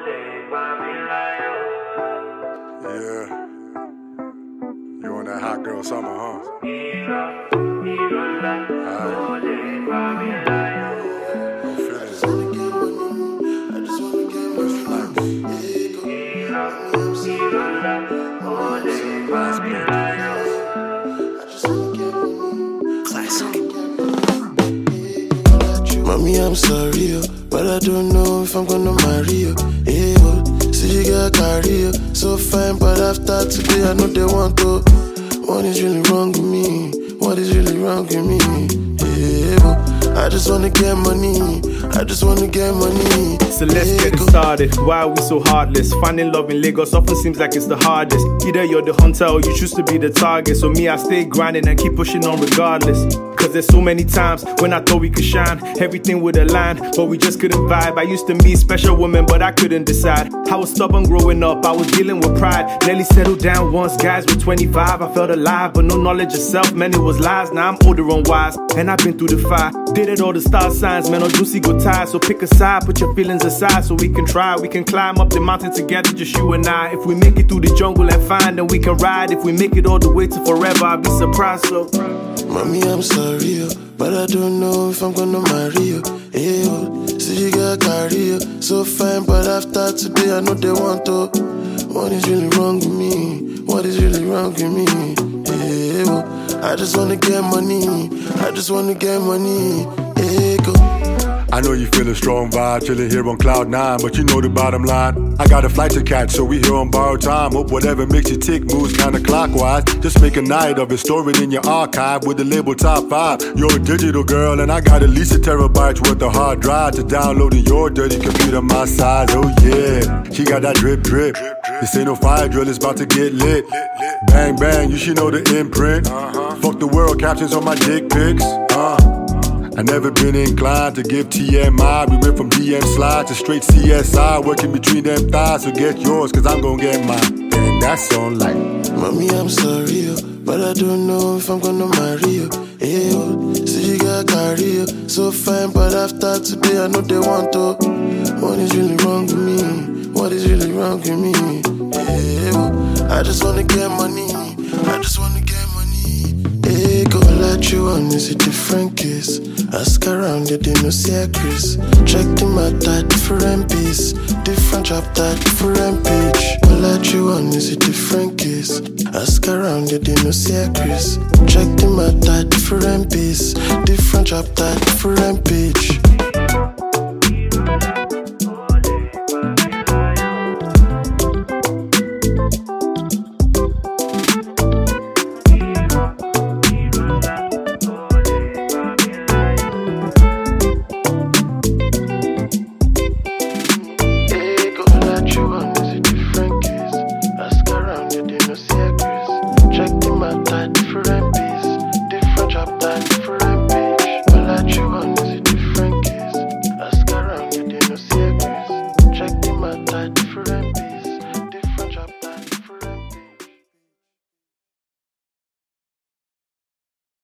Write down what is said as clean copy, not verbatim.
Yeah. You on that hot girl summer, huh? Mommy, I'm sorry, but I don't know if I'm gonna marry you. Hey, see you got career, so fine, but after today I know they want to. What is really wrong with me? What is really wrong with me? Hey, I just wanna get money. I just wanna get money. So let's get it started. Why are we so heartless? Finding love in Lagos often seems like it's the hardest. Either you're the hunter or you choose to be the target. So me, I stay grinding and keep pushing on regardless. Cause there's so many times when I thought we could shine, everything would align, but we just couldn't vibe. I used to meet special women, but I couldn't decide. I was stubborn growing up, I was dealing with pride. Nearly settled down once, guys were 25. I felt alive, but no knowledge of self, man, it was lies. Now I'm older and wise, and I've been through the fire. Dated all the star signs, man, on juicy go tired. So pick a side, put your feelings aside, so we can try. We can climb up the mountain together, just you and I. If we make it through the jungle and find, then we can ride. If we make it all the way to forever, I'll be surprised, so Mommy, I'm sorry, but I don't know if I'm gonna marry you. Hey, see you got career, so fine, but after today I know they want to. What is really wrong with me? What is really wrong with me? Hey, I just wanna get money. I just wanna get money. Hey, go. I know you feeling strong vibe, chilling here on cloud 9, but you know the bottom line. I got a flight to catch, so we here on borrowed time. Hope whatever makes you tick moves kinda clockwise. Just make a night of it, store it in your archive with the label top 5. You're a digital girl, and I got at least a terabyte worth of hard drive to download in your dirty computer my size. Oh yeah, she got that drip drip. This ain't no fire drill, it's about to get lit. Bang bang, you should know the imprint. Fuck the world, captions on my dick pics. I never been inclined to give TMI. We went from DM slide to straight CSI, working between them thighs. So get yours, cause I'm gon' get mine. And that's on light. Mommy, I'm sorry, but I don't know if I'm gonna marry you. Hey, see you got career, so fine, but after today I know they want to. What is really wrong with me? What is really wrong with me? Hey, I just wanna get money. I just wanna get money. Hey, go let you on is a different case. Ask around, you didn't see a Chris. Check them out, that different piece. Different chapter, different page. Go let you on is a different case. Ask around, you didn't see a Chris. Check them out, that different piece. Different chapter, different page.